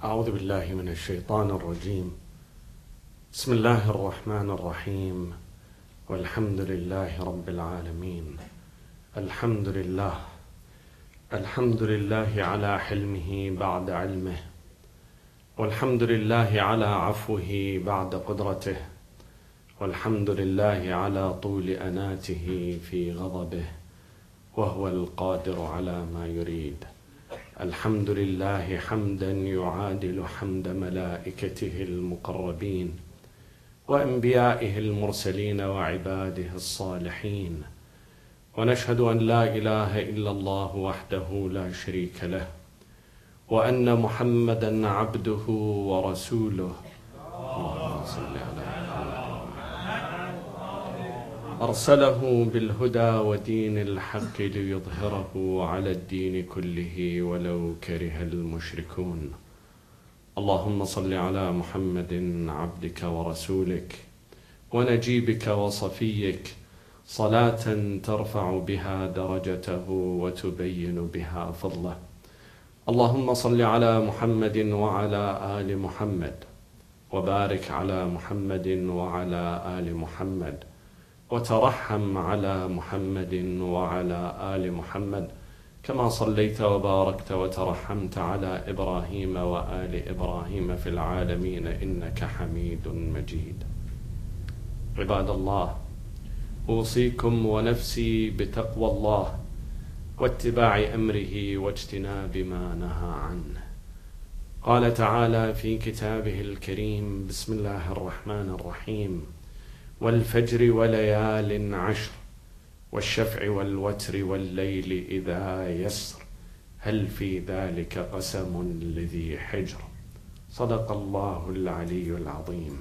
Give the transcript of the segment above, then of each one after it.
أعوذ بالله من الشيطان الرجيم. بسم الله الرحمن الرحيم. والحمد لله رب العالمين. الحمد لله على حلمه بعد علمه، والحمد لله على عفوه بعد قدرته، والحمد لله على طول أناته في غضبه، وهو القادر على ما يريد. الحمد لله حمدا يعادل حمد ملائكته المقربين وأنبيائه المرسلين وعباده الصالحين، ونشهد أن لا إله إلا الله وحده لا شريك له، وأن محمدا عبده ورسوله. اللهم صل على أرسله بالهدى ودين الحق ليظهره على الدين كله ولو كره المشركون. اللهم صل على محمد عبدك ورسولك ونجيبك وصفيك، صلاة ترفع بها درجته وتبين بها فضله. اللهم صل على محمد وعلى آل محمد، وبارك على محمد وعلى آل محمد، وترحم على محمد وعلى آل محمد كما صليت وباركت وترحمت على إبراهيم وآل إبراهيم في العالمين إنك حميد مجيد. عباد الله، أوصيكم ونفسي بتقوى الله واتباع أمره واجتناب ما نهى عنه. قال تعالى في كتابه الكريم: بسم الله الرحمن الرحيم: والفجر وليال عشر والشفع والوتر والليل إذا يسر هل في ذلك قسم لذي حجر. صدق الله العلي العظيم.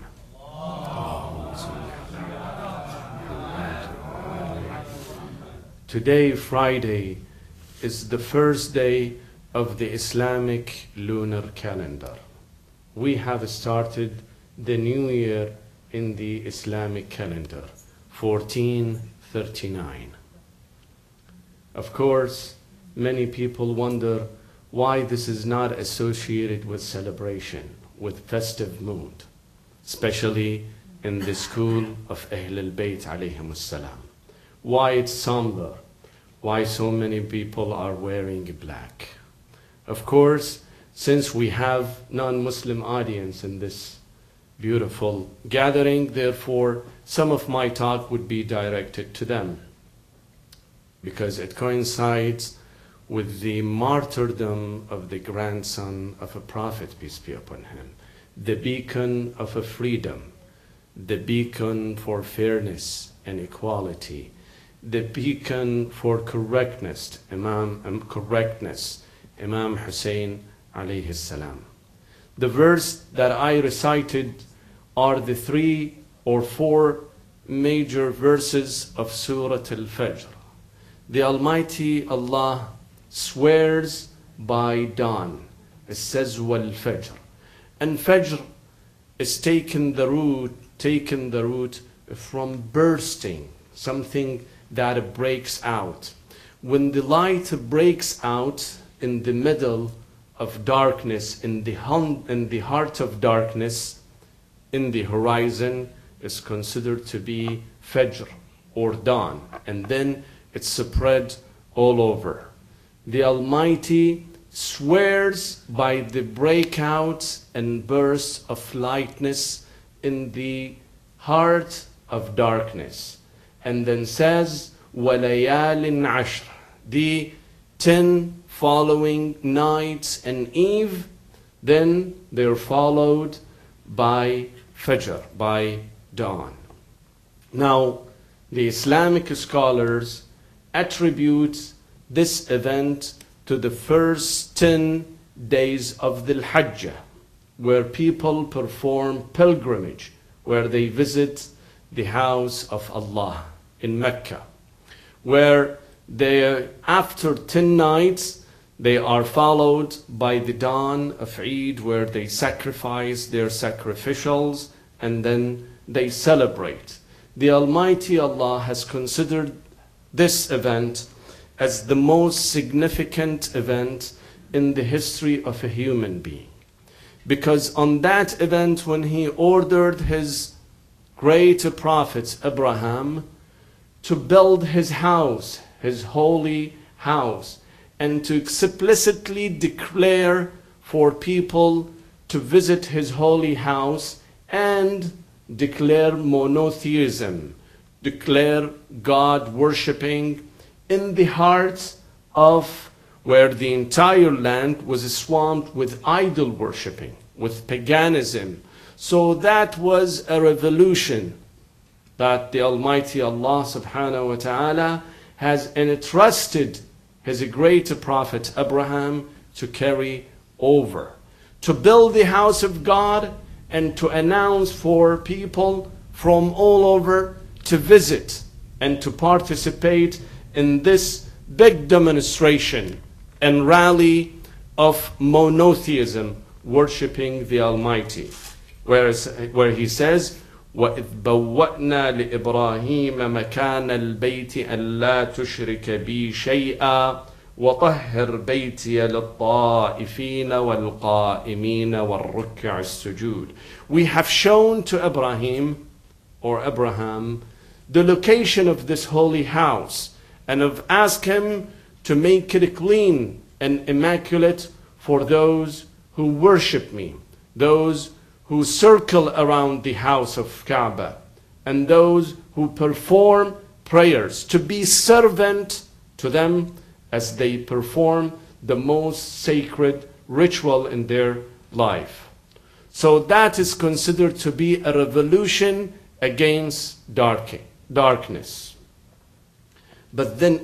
Today, Friday, is the first day of the Islamic lunar calendar. We have started the new year in the Islamic calendar, 1439. Of course, many people wonder why this is not associated with celebration, with festive mood, especially in the school of Ahl al-Bayt alayhim as-salam. Why it's somber? Why so many people are wearing black? Of course, since we have non-Muslim audience in this beautiful gathering, therefore some of my talk would be directed to them, because it coincides with the martyrdom of the grandson of a prophet, peace be upon him, the beacon of a freedom, the beacon for fairness and equality, the beacon for correctness, Imam Hussein alayhi salam. The verse that I recited are the 3 or 4 major verses of Surah Al-Fajr. The Almighty Allah swears by dawn. It says wal-Fajr. And Fajr is taken the root from bursting, something that breaks out. When the light breaks out in the middle of darkness, in the heart of darkness, in the horizon, is considered to be Fajr or dawn, and then it's spread all over. The Almighty swears by the breakout and burst of lightness in the heart of darkness, and then says وَلَيَالٍ عَشْرٍ, the 10 following nights and eve, then they're followed by Fajr, by dawn. Now, the Islamic scholars attribute this event to the first 10 days of the Hajj, where people perform pilgrimage, where they visit the house of Allah in Mecca, where they, after 10 nights, they are followed by the dawn of Eid, where they sacrifice their sacrificials and then they celebrate. The Almighty Allah has considered this event as the most significant event in the history of a human being. Because on that event, when he ordered his great prophet Abraham to build his house, his holy house, and to explicitly declare for people to visit his holy house and declare monotheism, declare God worshipping in the hearts of where the entire land was swamped with idol worshipping, with paganism. So that was a revolution that the Almighty Allah subhanahu wa ta'ala has entrusted his great prophet Abraham to carry over, to build the house of God and to announce for people from all over to visit and to participate in this big demonstration and rally of monotheism, worshipping the Almighty. Where he says, وَإِذْ بَوَّأْنَا لِإِبْرَاهِيمَ مَكَانَ الْبَيْتِ أَلَّا تُشْرِكَ بِي شَيْئًا وَطَهِّرْ بَيْتِيَ لِلطَّائِفِينَ وَالْقَائِمِينَ وَالرُّكَّعِ السُّجُودِ. We have shown to Ibrahim, or Abraham, the location of this holy house, and have asked him to make it clean and immaculate for those who worship me, those who circle around the house of Kaaba, and those who perform prayers, to be servant to them as they perform the most sacred ritual in their life. So that is considered to be a revolution against darkness. But then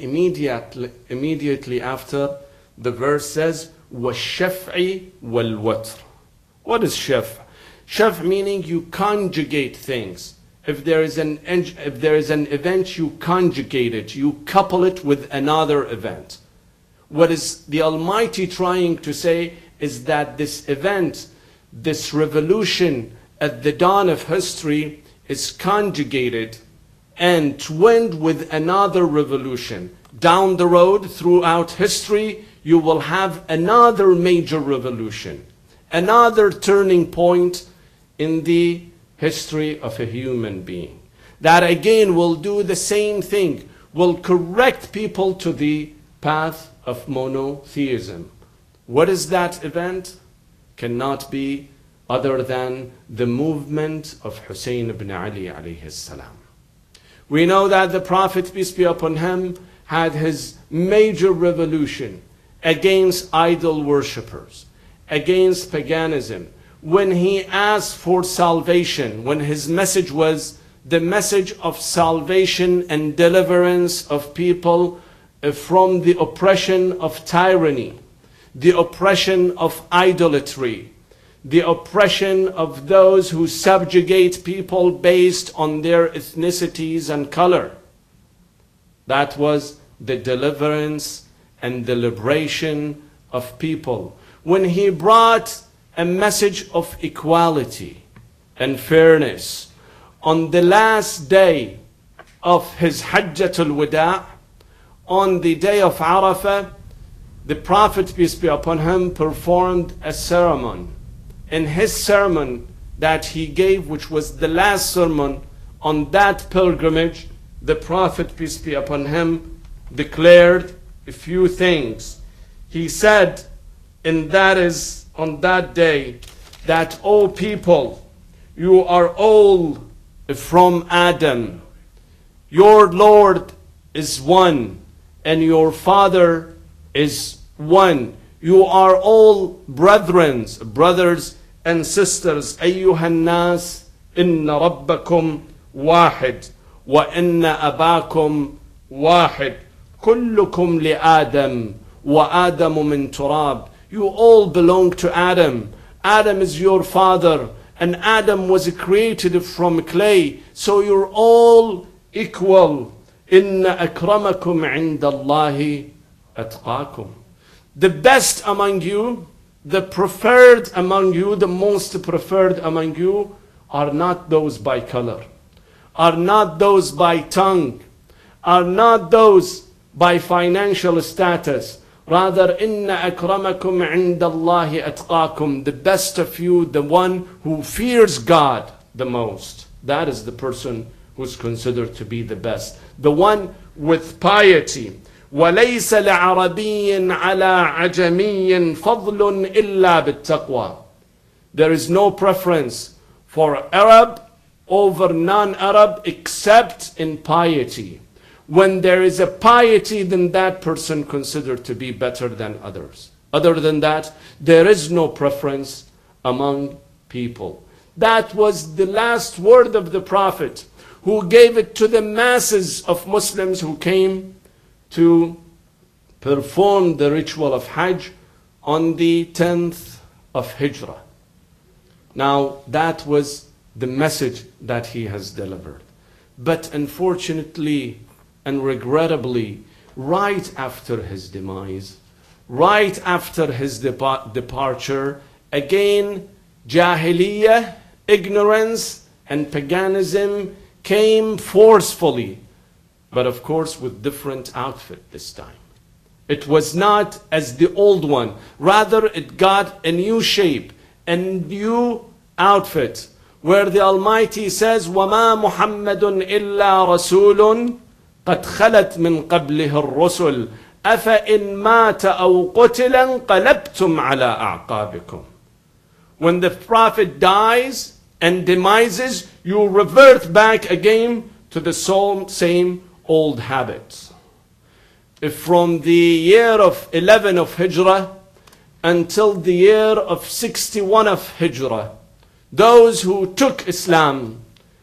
immediately after, the verse says, وَالشَّفْعِ وَالْوَتْرِ. What is shaf'? Shaf' meaning you conjugate things. If there is an event, you conjugate it, you couple it with another event. What is the Almighty trying to say is that this event, this revolution at the dawn of history, is conjugated and twinned with another revolution. Down the road, throughout history, you will have another major revolution, another turning point in the history of a human being. That again will do the same thing, will correct people to the path of monotheism. What is that event? Cannot be other than the movement of Hussein ibn Ali alayhi salam. We know that the Prophet, peace be upon him, had his major revolution against idol worshippers, against paganism. When he asked for salvation, when his message was the message of salvation and deliverance of people from the oppression of tyranny, the oppression of idolatry, the oppression of those who subjugate people based on their ethnicities and color. That was the deliverance and the liberation of people. When he brought a message of equality and fairness on the last day of his Hajjatul Wada', on the day of Arafah, the Prophet, peace be upon him, performed a sermon. In his sermon that he gave, which was the last sermon on that pilgrimage, the Prophet, peace be upon him, declared a few things. He said, and that is on that day, that, O people, you are all from Adam. Your Lord is one, and your Father is one. You are all brothers and sisters. أيها الناس إن ربكم واحد وإن أباكم واحد كلكم لآدم وآدم من تراب. You all belong to Adam. Adam is your father, and Adam was created from clay. So you're all equal. إن أكرمكم عند الله أتقاكم. The best among you, the preferred among you, the most preferred among you, are not those by color, are not those by tongue, are not those by financial status, Rather, إِنَّ أَكْرَمَكُمْ عِنْدَ اللَّهِ أَتْقَاكُمْ. The best of you, the one who fears God the most. That is the person who's considered to be the best. The one with piety. وَلَيْسَ لِعَرَبِيٍّ عَلَىٰ عَجَمِيٍّ فَضْلٌ إِلَّا بِالتَّقْوَى. There is no preference for Arab over non-Arab except in piety. When there is a piety, then that person considered to be better than others. Other than that, there is no preference among people. That was the last word of the Prophet, who gave it to the masses of Muslims who came to perform the ritual of Hajj on the 10th of Hijrah. Now, that was the message that he has delivered. But unfortunately and regrettably, right after his demise, right after his departure, again, Jahiliyyah, ignorance and paganism came forcefully, but of course with different outfit this time. It was not as the old one. Rather, it got a new shape, a new outfit, where the Almighty says, وَمَا مُحَمَّدٌ إِلَّا رَسُولٌ قَدْ خَلَتْ مِنْ قَبْلِهِ الرُّسُلُ أَفَإِنْ مَاتَ أَوْ قُتِلًا قَلَبْتُمْ عَلَىٰ أَعْقَابِكُمْ. When the Prophet dies and demises, you revert back again to the same old habits. If from the year of 11 of Hijrah until the year of 61 of Hijrah, those who took Islam,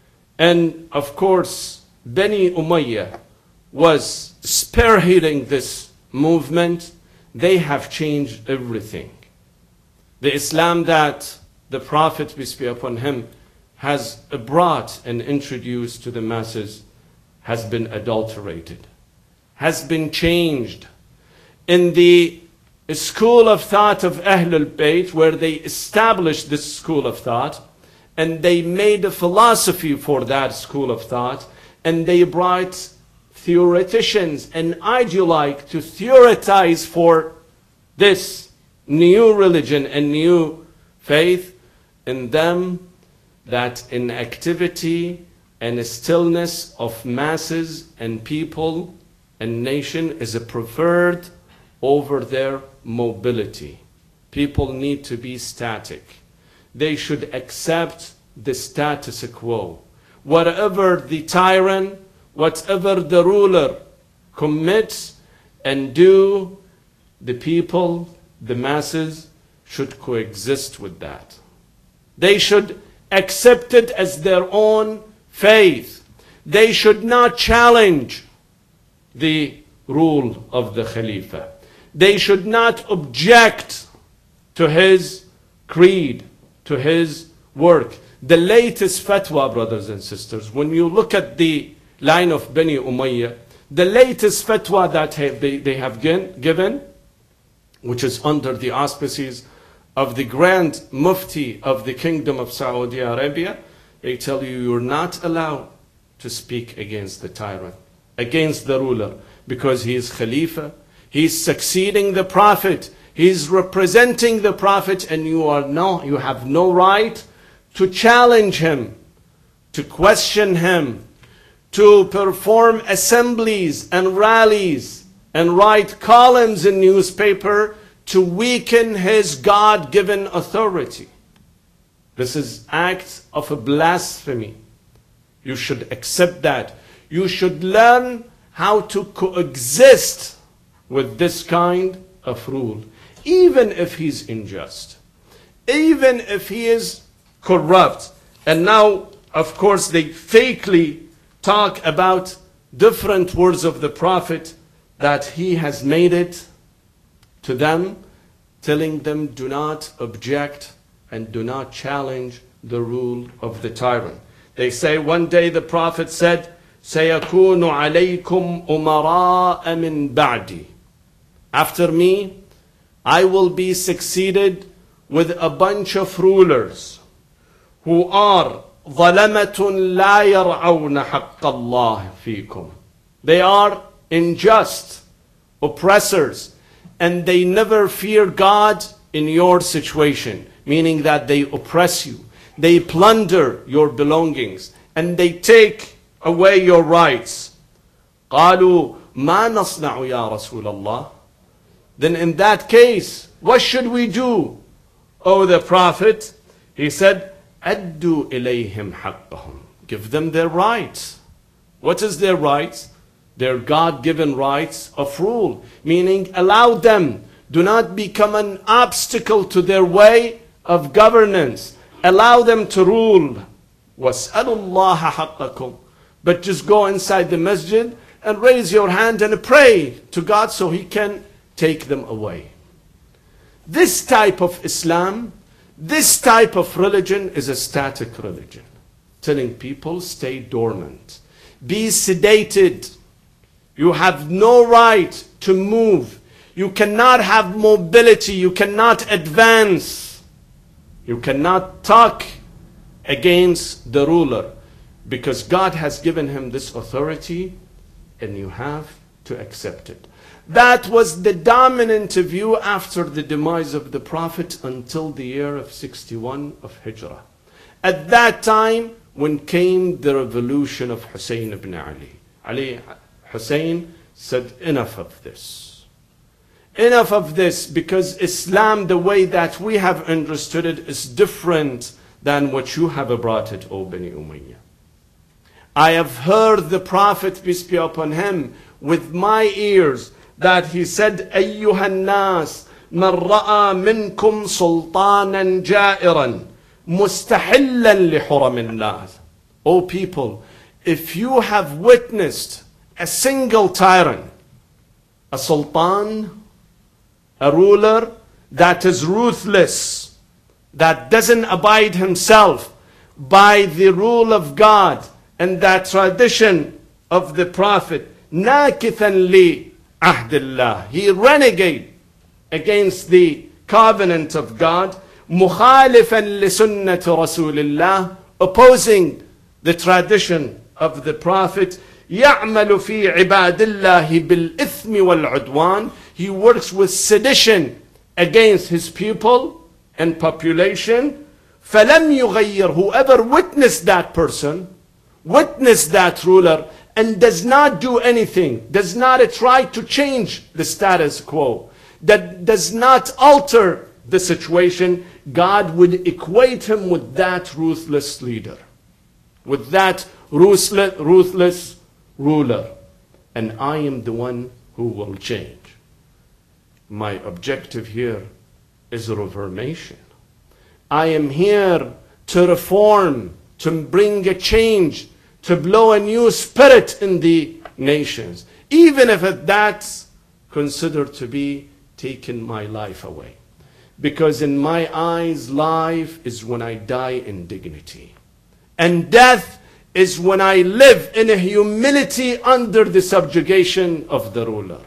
and of course Bani Umayyah was spearheading this movement, they have changed everything. The Islam that the Prophet, peace be upon him, has brought and introduced to the masses has been adulterated, has been changed. In the school of thought of Ahlul Bayt, where they established this school of thought, and they made a philosophy for that school of thought, and they brought theoreticians and ideologues to theorize for this new religion and new faith in them, that inactivity and stillness of masses and people and nation is a preferred over their mobility. People need to be static. They should accept the status quo. Whatever the tyrant, whatever the ruler commits and do, the people, the masses, should coexist with that. They should accept it as their own faith. They should not challenge the rule of the Khalifa. They should not object to his creed, to his work. The latest fatwa, brothers and sisters, when you look at the line of Bani Umayyah, the latest fatwa that they have given, which is under the auspices of the Grand Mufti of the Kingdom of Saudi Arabia, they tell you you're not allowed to speak against the tyrant, against the ruler, because he is Khalifa, he's succeeding the Prophet, he's representing the Prophet, and you have no right to challenge him, to question him, to perform assemblies and rallies and write columns in newspaper to weaken his God-given authority. This is act of a blasphemy. You should accept that. You should learn how to coexist with this kind of rule, even if he's unjust, even if he is corrupt. And now, of course, they fakely talk about different words of the Prophet that he has made it to them, telling them do not object and do not challenge the rule of the tyrant. They say one day the Prophet said, سَيَكُونُ عَلَيْكُمْ أُمَرَاءَ مِنْ بَعْدِي. After me, I will be succeeded with a bunch of rulers who are ظَلَمَةٌ لَا يَرْعَوْنَ حَقَّ اللَّهِ فِيكُمْ. They are unjust, oppressors, and they never fear God in your situation, meaning that they oppress you, they plunder your belongings, and they take away your rights. قالوا ما نصنع يا رسول الله. Then in that case, what should we do, O the Prophet? He said, أدوا إليهم حقهم. Give them their rights. What is their rights? Their God-given rights of rule, meaning allow them. Do not become an obstacle to their way of governance. Allow them to rule. وَاسْأَلُوا اللَّهَ حَقَّكُمْ. But just go inside the masjid and raise your hand and pray to God so He can take them away. This type of Islam, this type of religion is a static religion. Telling people, stay dormant. Be sedated. You have no right to move. You cannot have mobility. You cannot advance. You cannot talk against the ruler, because God has given him this authority and you have to accept it. That was the dominant view after the demise of the Prophet until the year of 61 of Hijrah. At that time, when came the revolution of Hussein ibn Ali. Hussein said, enough of this. Enough of this, because Islam, the way that we have understood it, is different than what you have brought it, O Bani Umayyah. I have heard the Prophet, peace be upon him, with my ears, that he said, أيها الناس من رأى منكم سلطانا جائرا مستحلا لحرم الله. O people, if you have witnessed a single tyrant, a sultan, a ruler that is ruthless, that doesn't abide himself by the rule of God and that tradition of the Prophet, ناكثا لعهد الله, he renegade against the covenant of God, مخالفا لسنة رسول الله, opposing the tradition of the Prophet, يعمل في عباد الله بالإثم والعدوان, he works with sedition against his people and population. فلم يغير, whoever witnessed that person, witnessed that ruler, and does not do anything, does not try to change the status quo, that does not alter the situation, God would equate him with that ruthless leader, with that ruthless ruler. And I am the one who will change. My objective here is reformation. I am here to reform, to bring a change, to blow a new spirit in the nations, even if that's considered to be taking my life away. Because in my eyes, life is when I die in dignity, and death is when I live in a humility under the subjugation of the ruler.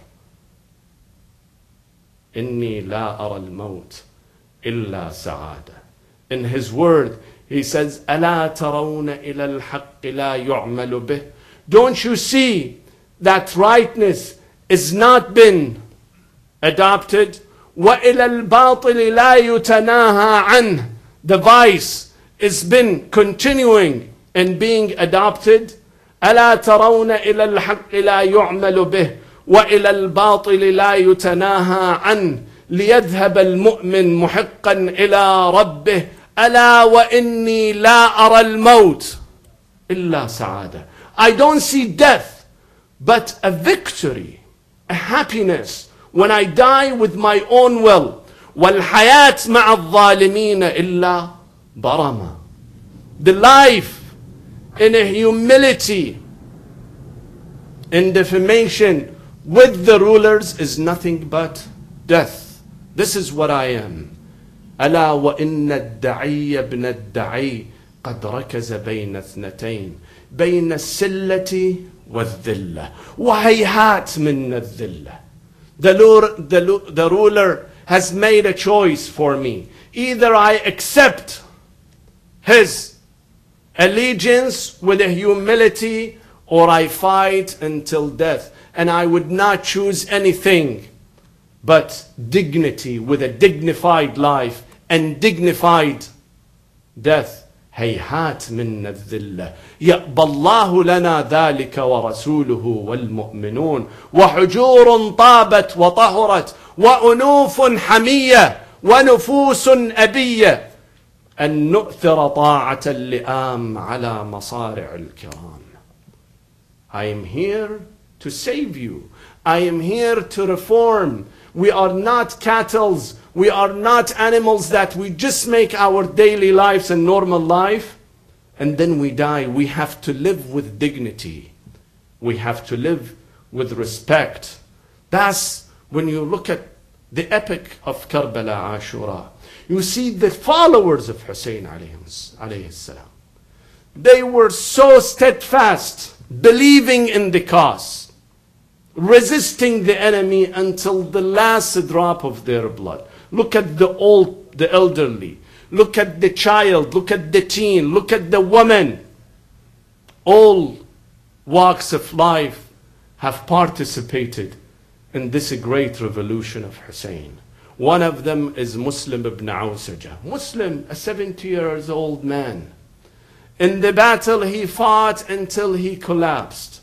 إني لا أرى الموت إلا سعادة. In his word, he says, ألا ترون إلى الحق لا يعمل به. Don't you see that rightness is not been adopted? وإلى الباطل لا يتناهى عنه. The vice has been continuing and being adopted. ألا ترون إلى الحق لا يعمل به وإلى الباطل لا يتناهى عنه ليذهب المؤمن محقا إلى ربه ألا وإني لا أرى الموت إلا سعادة. I don't see death but a victory, a happiness when I die with my own will. والحياة مع الظالمين إلا برمة. The life in a humility, in defamation with the rulers is nothing but death. This is what I am. ألا وإن الدعي ابن الدعي قد ركز بين اثنتين بين السلة والذلة وهيهات من الذلة. The ruler has made a choice for me. Either I accept his allegiance with a humility, or I fight until death. And I would not choose anything but dignity with a dignified life and dignified death. هيهات من الذلة يأبى الله لنا ذلك ورسوله والمؤمنون وحجور طابت وطهرت وأنوف حمية ونفوس أبية أن نؤثر طاعة اللئام على مصارع الكرام. I am here to save you. I am here to reform. We are not cattle. We are not animals that we just make our daily lives and normal life and then we die. We have to live with dignity. We have to live with respect. That's when you look at the epic of Karbala Ashura. You see the followers of Hussein alayhi salam. They were so steadfast, believing in the cause, resisting the enemy until the last drop of their blood. Look at the old, the elderly. Look at the child. Look at the teen. Look at the woman. All walks of life have participated in this great revolution of Hussein. One of them is Muslim ibn Awsaja. Muslim, a 70-year-old man. In the battle he fought until he collapsed.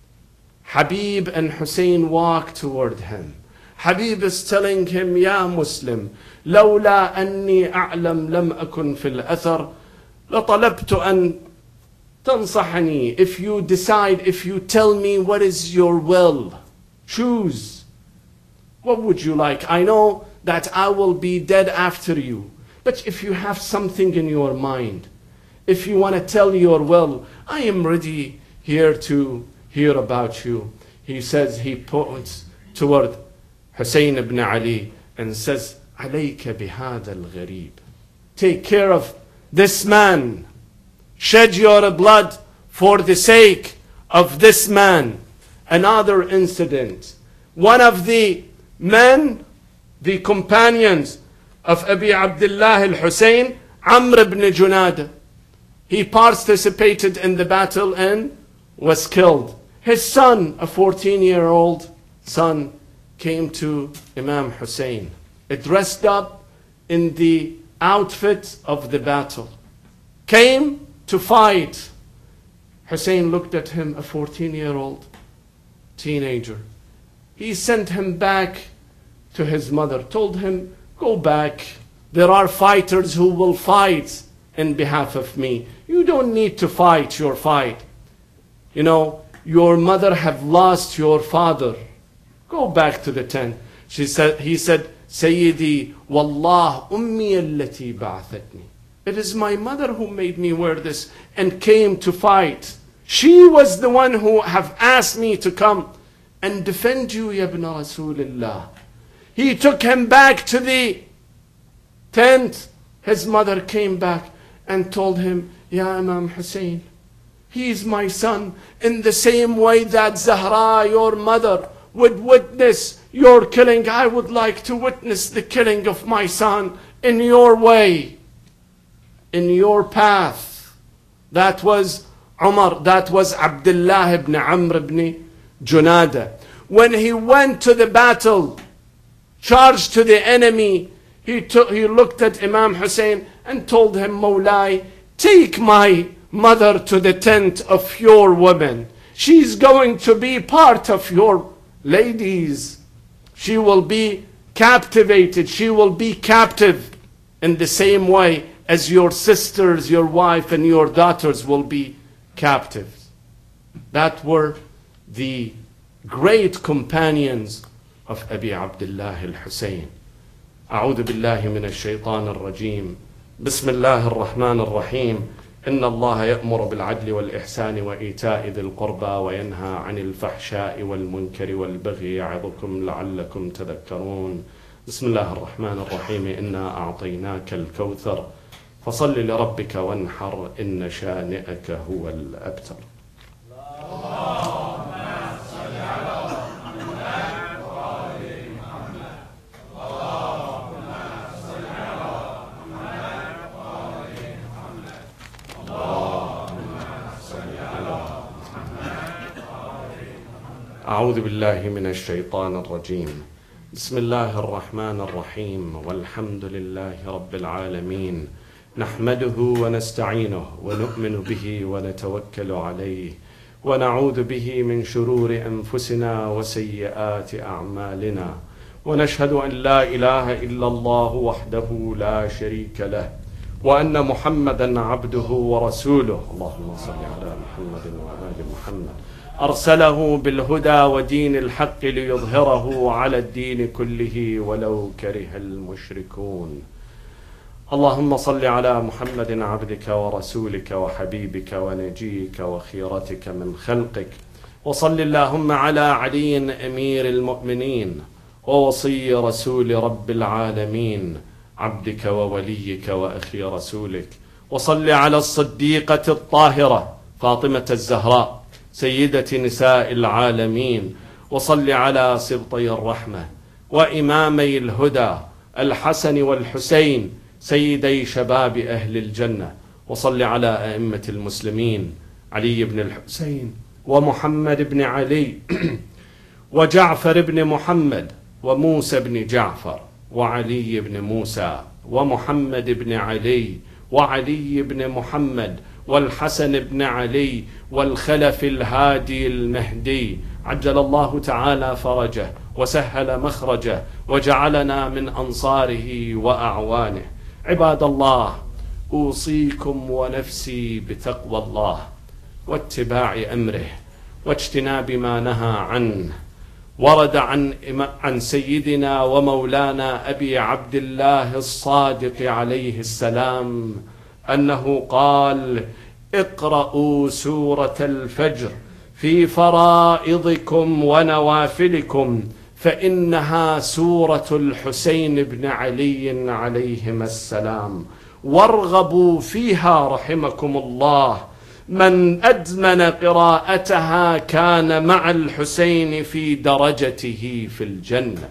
Habib and Hussein walked toward him. Habib is telling him, Ya Muslim, لولا أني أعلم لم أكن في الأثر لطلبت أن تنصحني. If you decide, if you tell me what is your will, choose. What would you like? I know that I will be dead after you. But if you have something in your mind, if you want to tell your will, I am ready here to hear about you. He says, he points toward Hussein ibn Ali and says, عليك بهذا الغريب. Take care of this man. Shed your blood for the sake of this man. Another incident. One of the men, the companions of Abi Abdullah al-Hussein, Amr ibn Junada, he participated in the battle and was killed. His son, a 14-year-old son, came to Imam Hussein, dressed up in the outfit of the battle, came to fight. Hussein looked at him, a 14-year-old teenager. He sent him back to his mother, told him, go back. There are fighters who will fight in behalf of me. You don't need to fight your fight. You know, your mother have lost your father. Go back to the tent. He said, Sayyidi, Wallah, Ummi allati ba'athatni. It is my mother who made me wear this and came to fight. She was the one who have asked me to come and defend you, Ya ibn Rasulullah. He took him back to the tent. His mother came back and told him, Ya Imam Hussein, he is my son, in the same way that Zahra, your mother, would witness your killing. I would like to witness the killing of my son in your way, in your path. That was Umar, that was Abdullah ibn Amr ibn Junada. When he went to the battle, charged to the enemy, he looked at Imam Hussein and told him, Mawlai, take my mother to the tent of your women. She's going to be part of your ladies. She will be captivated. She will be captive in the same way as your sisters, your wife, and your daughters will be captives. That were the great companions of Abi Abdullah al-Hussein. أعوذ بالله من الشيطان الرجيم. بسم الله الرحمن الرحيم. إن الله يأمر بالعدل والإحسان وإيتاء ذي القربى وينهى عن الفحشاء والمنكر والبغي يعظكم لعلكم تذكرون. بسم الله الرحمن الرحيم. إنا أعطيناك الكوثر فصل لربك وانحر إن شانئك هو الأبتر. أعوذ بالله من الشيطان الرجيم. بسم الله الرحمن الرحيم والحمد لله رب العالمين نحمده ونستعينه ونؤمن به ونتوكل عليه ونعوذ به من شرور أنفسنا وسيئات أعمالنا ونشهد أن لا إله إلا الله وحده لا شريك له وأن محمدا عبده ورسوله اللهم صل على محمد وآل محمد أرسله بالهدى ودين الحق ليظهره على الدين كله ولو كره المشركون اللهم صل على محمد عبدك ورسولك وحبيبك ونجيك وخيرتك من خلقك وصل اللهم على علي أمير المؤمنين ووصي رسول رب العالمين عبدك ووليك وأخي رسولك وصل على الصديقة الطاهرة فاطمة الزهراء سيدة نساء العالمين وصل على سبطي الرحمة وإمامي الهدى الحسن والحسين سيدي شباب أهل الجنة وصل على أئمة المسلمين علي بن الحسين ومحمد بن علي وجعفر بن محمد وموسى بن جعفر وعلي بن موسى ومحمد بن علي وعلي بن محمد والحسن بن علي والخلف الهادي المهدي عجل الله تعالى فرجه وسهل مخرجه وجعلنا من أنصاره وأعوانه عباد الله أوصيكم ونفسي بتقوى الله واتباع أمره واجتناب ما نهى عنه ورد عن سيدنا ومولانا أبي عبد الله الصادق عليه السلام أنه قال اقرأوا سورة الفجر في فرائضكم ونوافلكم فإنها سورة الحسين بن علي عليهما السلام وارغبوا فيها رحمكم الله من أدمن قراءتها كان مع الحسين في درجته في الجنة.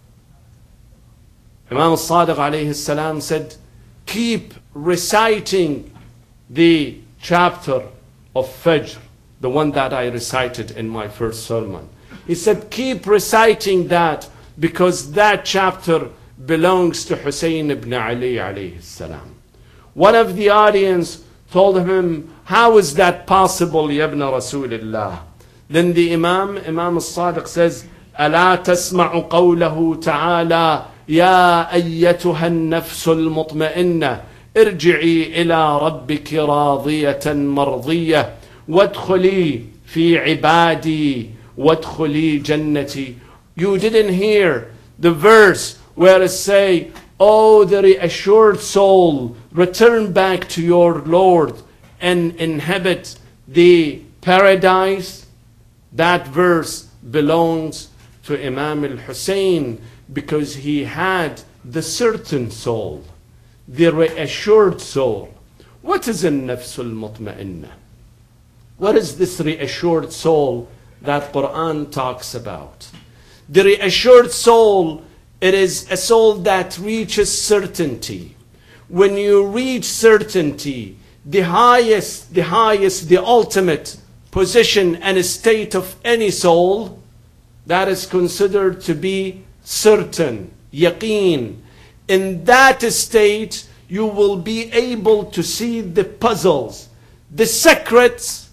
Imam al-Sadiq alayhi salam said, keep reciting the chapter of Fajr, the one that I recited in my first sermon. He said, keep reciting that because that chapter belongs to Hussein ibn Ali alayhi salam. One of the audience told him, how is that possible, ya ibn Rasulullah? Then the Imam al-Sadiq says, ألا تسمع قوله تعالى يا أيتها النفس المطمئنة ارجعي إلى ربك راضية مرضية وادخلي في عبادي وادخلي جنتي. You didn't hear the verse where it say, oh, the reassured soul, return back to your Lord and inhabit the paradise. That verse belongs to Imam al-Hussein because he had the certain soul, the reassured soul. What is an-nafs al-mutma'inna? What is this reassured soul that Quran talks about? The reassured soul, it is a soul that reaches certainty. When you reach certainty, the highest, the ultimate position and state of any soul, that is considered to be certain, yaqeen. In that state, you will be able to see the puzzles, the secrets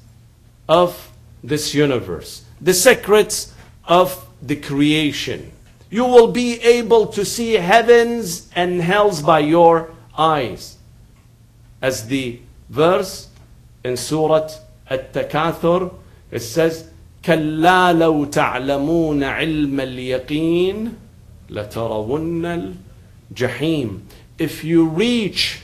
of this universe, the secrets of the creation. You will be able to see heavens and hells by your eyes. As the verse in Surah At-Takathur, it says, كَلَّا لَوْ تَعْلَمُونَ عِلْمَ الْيَقِينِ لَتَرَوُنَّ الْجَحِيمِ. If you reach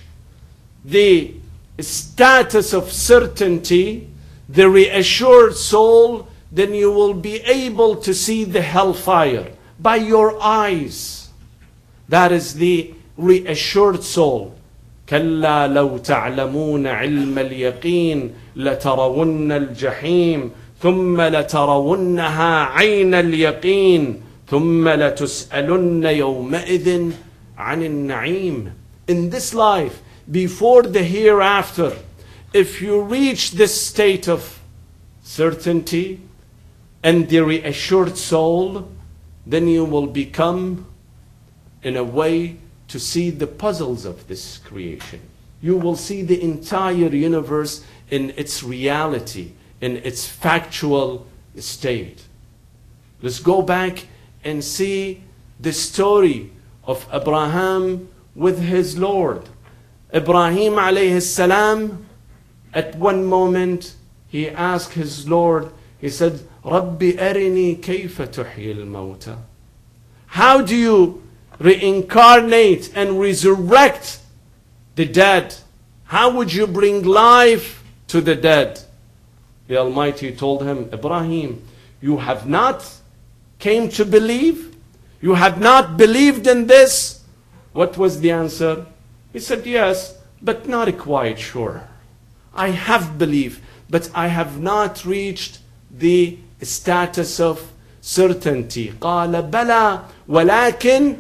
the status of certainty, the reassured soul, then you will be able to see the hellfire by your eyes. That is the reassured soul. كلا لو تعلمون علم اليقين لترون الجحيم ثم لترونها عين اليقين ثم لتسألن يومئذ عن النعيم. In this life, before the hereafter, if you reach this state of certainty and the reassured soul, then you will become, in a way, to see the puzzles of this creation. You will see the entire universe in its reality, in its factual state. Let's go back and see the story of Abraham with his Lord. Ibrahim alayhi salam, at one moment, he asked his Lord, he said, Rabbi arini kayfa tuhyi al-mawta. How do you reincarnate and resurrect the dead? How would you bring life to the dead? The Almighty told him, Ibrahim, you have not came to believe? You have not believed in this? What was the answer? He said, yes, but not quite sure. I have believed, but I have not reached the status of certainty. قال بلى ولكن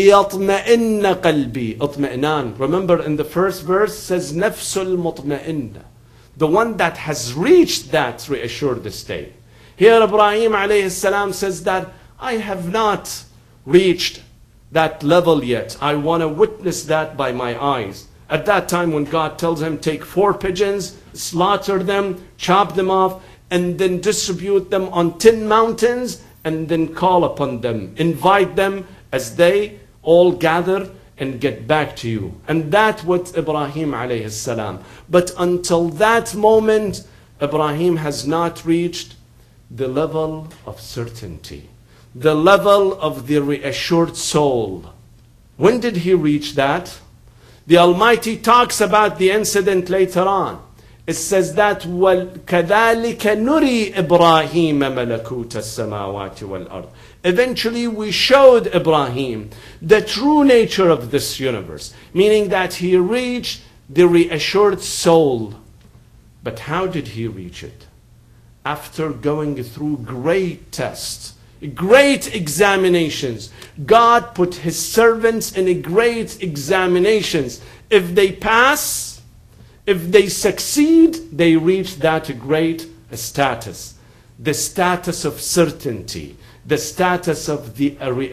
ليطمئن قلبي. اطمئنان. Remember in the first verse says نفس المطمئنة. The one that has reached that reassured state. Here Ibrahim alayhi salam says that I have not reached that level yet. I want to witness that by my eyes. At that time when God tells him, take 4 pigeons, slaughter them, chop them off, and then distribute them on 10 mountains, and then call upon them. Invite them as they all gather and get back to you. And that's what Ibrahim alayhi salam. But until that moment, Ibrahim has not reached the level of certainty, the level of the reassured soul. When did he reach that? The Almighty talks about the incident later on. It says that وَكَذَلِكَ نُرِي إِبْرَاهِيمَ مَلَكُوتَ السَّمَاوَاتِ وَالْأَرْضِ. Eventually we showed Ibrahim the true nature of this universe, meaning that he reached the reassured soul. But how did he reach it? After going through great tests, great examinations. God put his servants in great examinations. If they pass, if they succeed, they reach that great status. The status of certainty. The status of the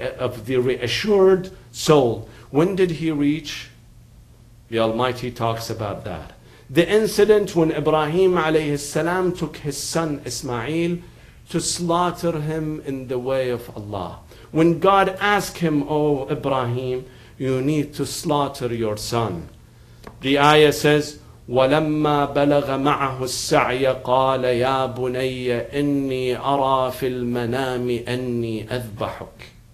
reassured soul. When did he reach? The Almighty talks about that. The incident when Ibrahim alayhi salam took his son Ismail to slaughter him in the way of Allah. When God asked him, oh Ibrahim, you need to slaughter your son. The ayah says, وَلَمَّا بَلَغَ مَعَهُ السَّعْيَ قَالَ يَا بُنَيَّ إِنِّي أَرَى فِي الْمَنَامِ أَنِّي أَذْبَحُكَ.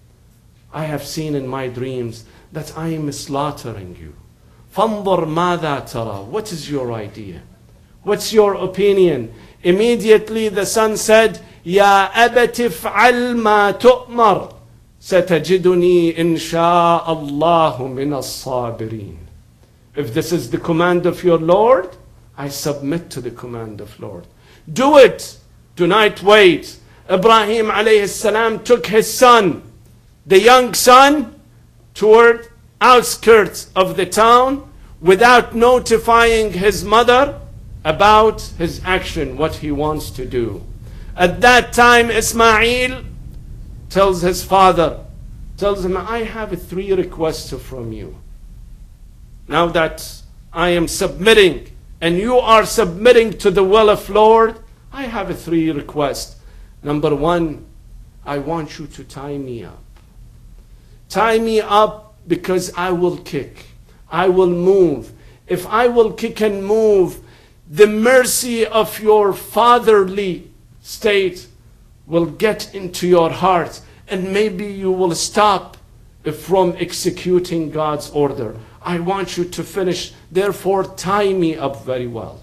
I have seen in my dreams that I am slaughtering you. فَانظُرْ مَاذَا تَرَى. What is your idea? What's your opinion? Immediately the son said, يَا أَبَتِ افْعَلْ مَا تُؤْمَرْ سَتَجِدُنِي إِنْ شَاءَ اللَّهُ مِنَ الصَّابِرِينَ. If this is the command of your Lord, I submit to the command of Lord. Do it. Do not wait. Ibrahim alayhi salam took his son, the young son, toward outskirts of the town without notifying his mother about his action, what he wants to do. At that time, Ismail tells his father, tells him, I have 3 requests from you. Now that I am submitting and you are submitting to the will of Lord, I have 3 requests. Number 1, I want you to tie me up. Tie me up because I will kick. I will move. If I will kick and move, the mercy of your fatherly state will get into your heart, and maybe you will stop from executing God's order. I want you to finish, therefore tie me up very well.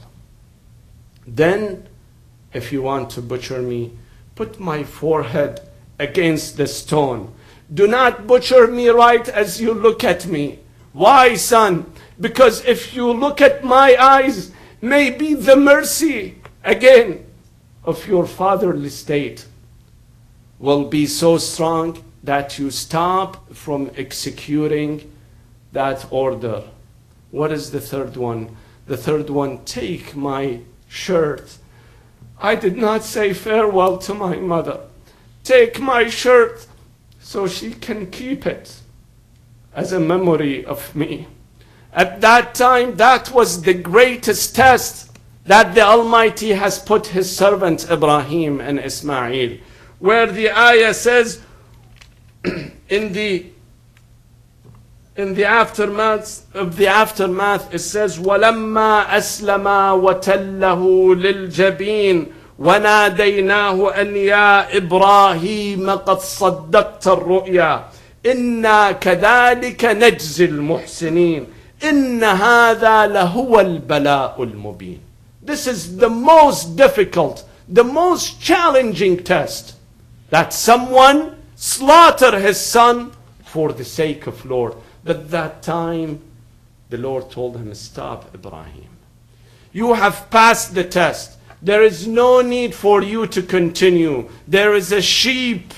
Then, if you want to butcher me, put my forehead against the stone. Do not butcher me right as you look at me. Why, son? Because if you look at my eyes, maybe the mercy, again, of your fatherly state will be so strong that you stop from executing that order. What is the 3rd one? The 3rd one, take my shirt. I did not say farewell to my mother. Take my shirt so she can keep it as a memory of me. At that time, that was the greatest test that the Almighty has put His servants Ibrahim and Ismail, where the ayah says in the aftermath it says وَلَمَّا أَسْلَمَا وَتَلَّهُ لِلْجَبِينِ وَنَادَيْنَاهُ أَنْ يَا إِبْرَاهِيمَ قَدْ صَدَّقْتَ الرُّؤْيَا إِنَّا كَذَلِكَ نَجْزِي الْمُحْسِنِينَ إِنَّ هَذَا لَهُوَ الْبَلَاءُ الْمُبِينُ. This is the most difficult, the most challenging test, that someone slaughter his son for the sake of Lord. But that time, the Lord told him, stop, Ibrahim. You have passed the test. There is no need for you to continue. There is a sheep,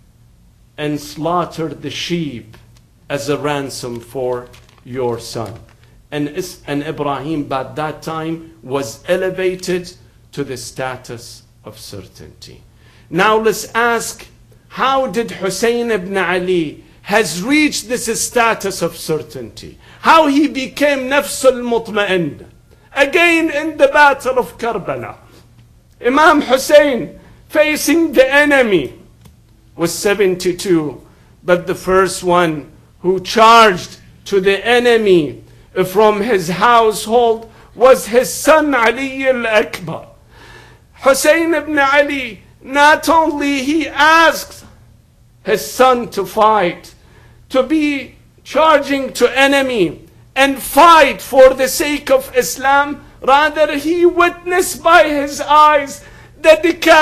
and slaughter the sheep as a ransom for your son. And Ibrahim by that time was elevated to the status of certainty. Now let's ask, how did Hussein ibn Ali has reached this status of certainty? How he became nafs al-mutma'in? Again in the battle of Karbala, Imam Hussein facing the enemy was 72, but the first one who charged to the enemy from his household was his son Ali al-Akbar. Hussein ibn Ali, not only he asked his son to fight, to be charging to enemy and fight for the sake of Islam, rather he witnessed by his eyes the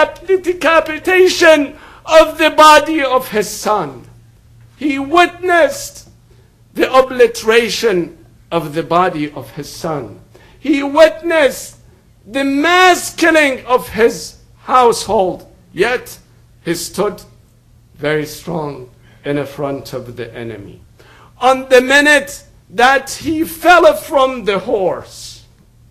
decapitation of the body of his son. He witnessed the obliteration of the body of his son. He witnessed the mass killing of his household. Yet he stood very strong in front of the enemy. On the minute that he fell from the horse,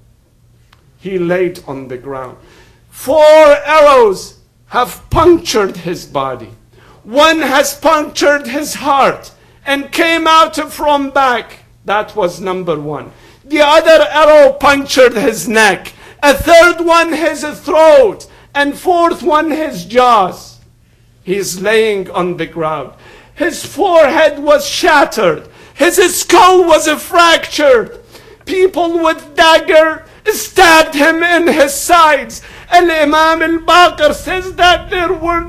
he laid on the ground. 4 arrows have punctured his body. One has punctured his heart and came out from back. That was number 1. The other arrow punctured his neck. A third one his throat. And 4th one his jaws. He is laying on the ground. His forehead was shattered. His skull was fractured. People with dagger stabbed him in his sides. Al-Imam al-Baqir says that there were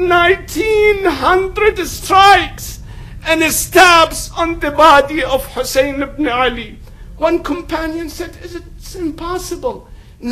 1900 strikes and stabs on the body of Hussein ibn Ali. One companion said, it's impossible.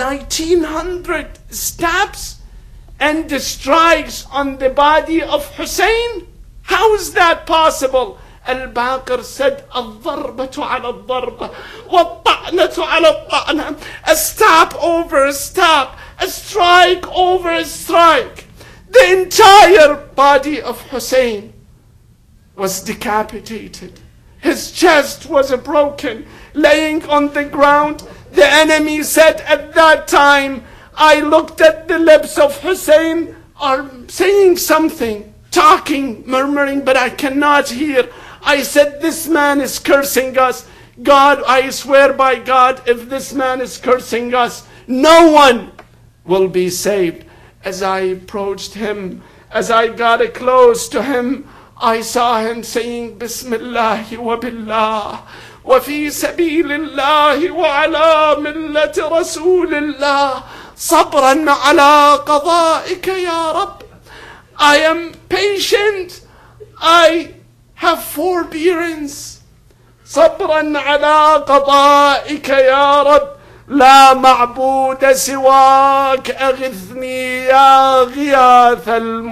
1900 stabs and the strikes on the body of Hussein? How is that possible? Al-Baqir said, الضربة على الضربة والطعنة على الطعنة. A stab over a stab, a strike over a strike. The entire body of Hussein was decapitated. His chest was broken, laying on the ground. The enemy said at that time, I looked at the lips of Hussein, are saying something, talking, murmuring, but I cannot hear. I said, this man is cursing us. God, I swear by God, if this man is cursing us, no one will be saved. As I approached him, as I got close to him, I saw him saying, Bismillah wa billah, wa fi sabilillah wa ala millati Rasulillah, sabran ala qada'ika ya Rabb. I am patient. I have forbearance. صبرا على قضائك يا رب لا معبود سواك أغثني يا غياث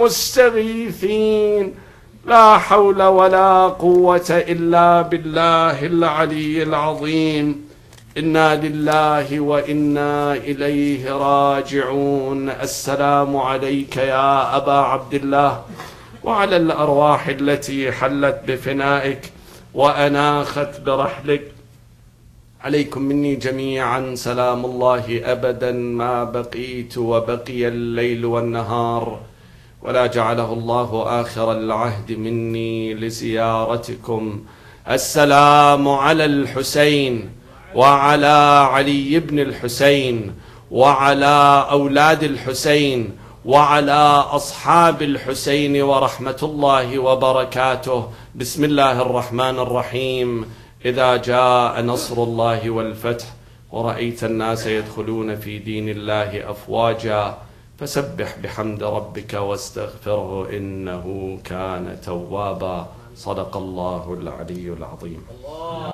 المستغيثين لا حول ولا قوة إلا بالله العلي العظيم إنا لله وإنا إليه راجعون. السلام عليك يا أبا عبد الله وعلى الأرواح التي حلت بفنائك وأناخت برحلك. عليكم مني جميعا سلام الله أبدا ما بقيت وبقي الليل والنهار ولا جعله الله آخر العهد مني لزيارتكم. السلام على الحسين وعلى علي بن الحسين وعلى أولاد الحسين وعلى أصحاب الحسين ورحمة الله وبركاته. بسم الله الرحمن الرحيم. إذا جاء نصر الله والفتح ورأيت الناس يدخلون في دين الله أفواجا فسبح بحمد ربك واستغفره إنه كان توابا. صدق الله العلي العظيم.